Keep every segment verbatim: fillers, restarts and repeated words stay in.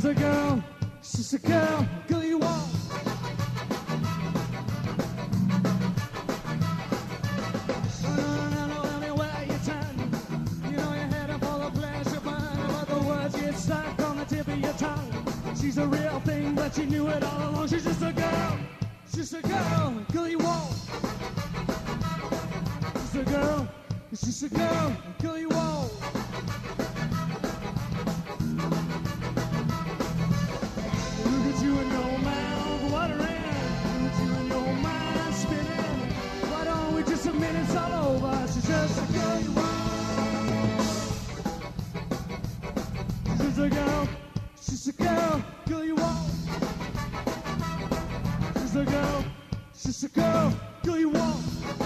a girl, she's a girl, girl you want. Running around anywhere you turn, you know you're headed for the pleasure burn, but the words get stuck on the tip of your tongue. She's a real thing, but you knew it all along. She's just a girl, she's a girl, girl you want. She's a girl, she's a girl, girl you want. Look at you in your mouth watering, look at you in your mind spinning. Why don't we just admit it's all over? She's just a girl you want. She's a girl, she's a girl, girl you want. She's a girl, she's a girl, girl you want.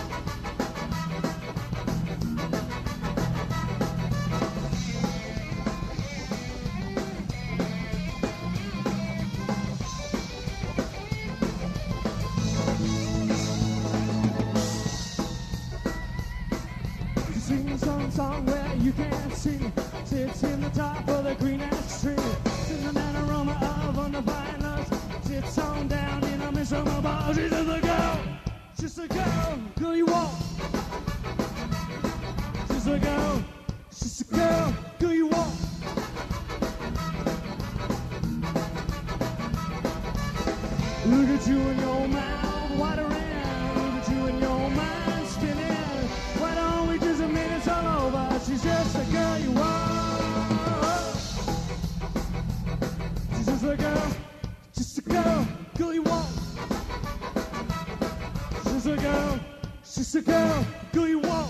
Sing some song where you can't see. Sits in the top of the greenest tree. Sings an aroma of undefined lust. Sits on down in a miserable bar. She's just a girl. She's a girl. Girl you want. She's a girl. She's a girl. Girl you want. Look at you in your mouth watering. Look at you in your mind spinning. Why don't we just admit it's all over? She's just a girl you want. She's just a girl, just a girl, girl you want. She's a girl, she's a girl, girl you want.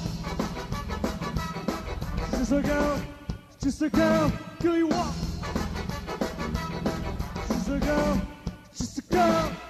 She's a girl, just a girl, girl you want. She's a girl, just a girl.